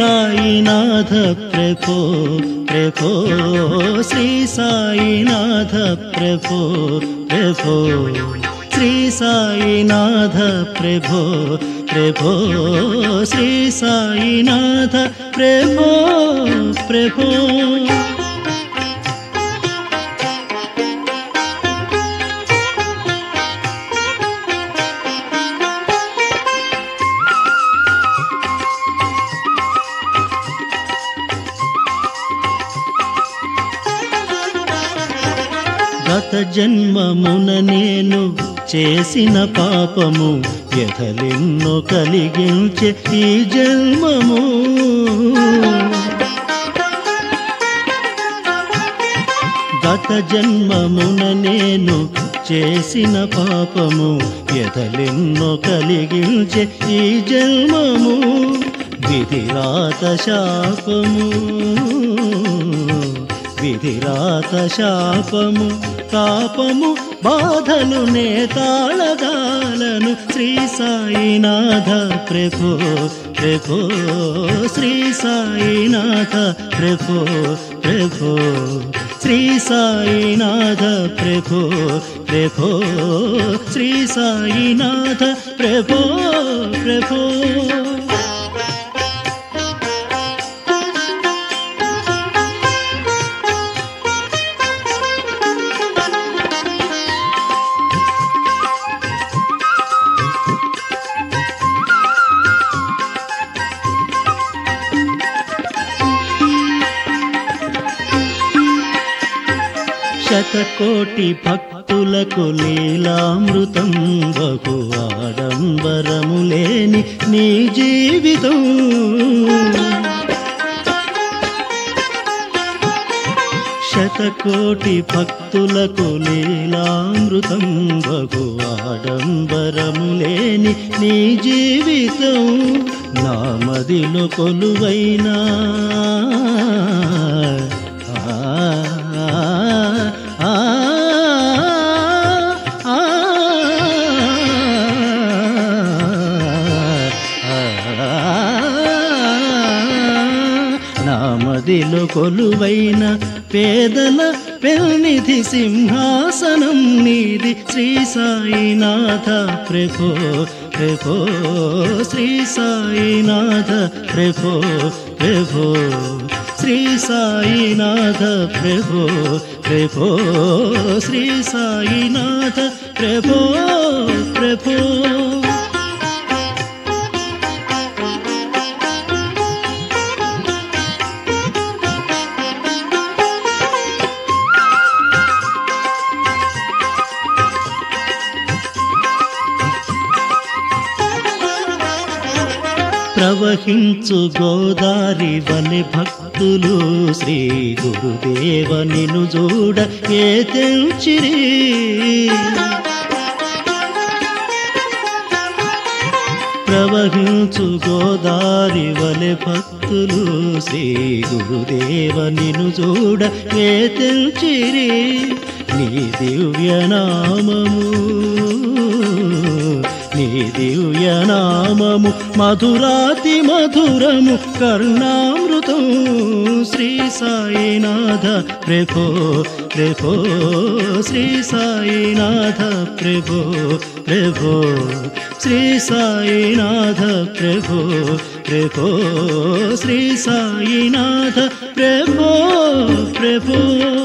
సాయినాథ ప్రభో ప్రభో శ్రీ సాయినాథ ప్రభో ప్రభో శ్రీ సాయినాథ ప్రభో ప్రభో శ్రీ సాయినాథ ప్రభో ప్రభో గత జన్మమున నేను చేసిన పాపము వ్యధలెన్నో కలిగించే ఈ జన్మము గత జన్మమున నేను చేసిన పాపము వ్యధలెన్నో కలిగించే ఈ జన్మము విధిరాత శాపము విధిరాత శాపము తాపము బాధలు నే తాళగాలను శ్రీ సాయినాథ ప్రభో ప్రభో శ్రీ సాయినాథ ప్రభో ప్రభో శ్రీ సాయినాథ ప్రభో ప్రభో శ్రీ సాయినాథ ప్రభో ప్రభో శతకోటి భక్తులకు లీలామృతం బహు ఆడంబరము లేని నీ జీవితం శతకోటి భక్తులకు లీలామృతం బహు ఆడంబరము లేని నీ జీవితం నా మదిలో కొలువైనా నామదిలో కొలువైన పేదల పెల్నిధి సింహాసనం నీది శ్రీ సాయినాథ ప్రభో ప్రభో శ్రీ సాయినాథ ప్రభో ప్రభో శ్రీ సాయినాథ ప్రభో ప్రభో శ్రీ సాయినాథ ప్రభో ప్రభో ప్రవహించు గోదారి వలె భక్తులు శ్రీ గురుదేవ నిన్ను చూడ ఏ తెంచిరి ప్రవహించు గోదారి వలె భక్తులు శ్రీ గురుదేవ నిన్ను చూడ ఏ తెంచిరి నీ దివ్యనామము నీ దివ్యనామము మధురాతి మధురము కర్ణామృతం శ్రీ సాయినాథ ప్రభో ప్రభో శ్రీ సాయినాథ ప్రభో ప్రభో శ్రీ సాయినాథ ప్రభో ప్రభో శ్రీ సాయినాథ ప్రభో ప్రభో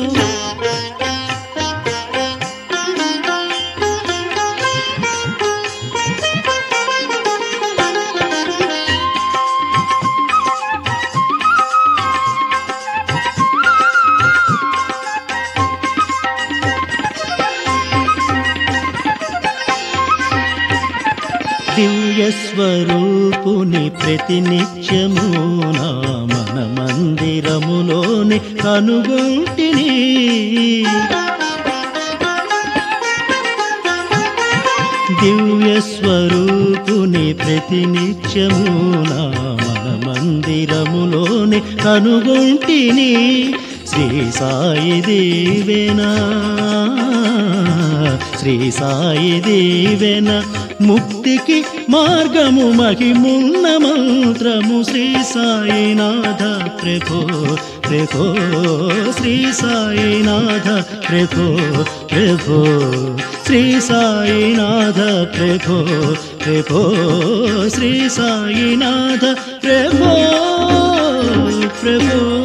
దివ్యస్వరూపుని ప్రతినిత్యము నా మన మందిరములోని కనుగొంటిని దివ్యస్వరూపుని ప్రతినిత్యము నా మన మందిరములోని కనుగొంటిని శ్రీ సాయి దీవెనా శ్రీ సాయి దీవెన ముక్తికి మార్గము మహిమున్న మంత్రము శ్రీ సాయినాథ ప్రభో ప్రభో శ్రీ సాయినాథ ప్రభో ప్రభో శ్రీ సాయినాథ ప్రభో ప్రభో శ్రీ సాయినాథ ప్రభో ప్రభో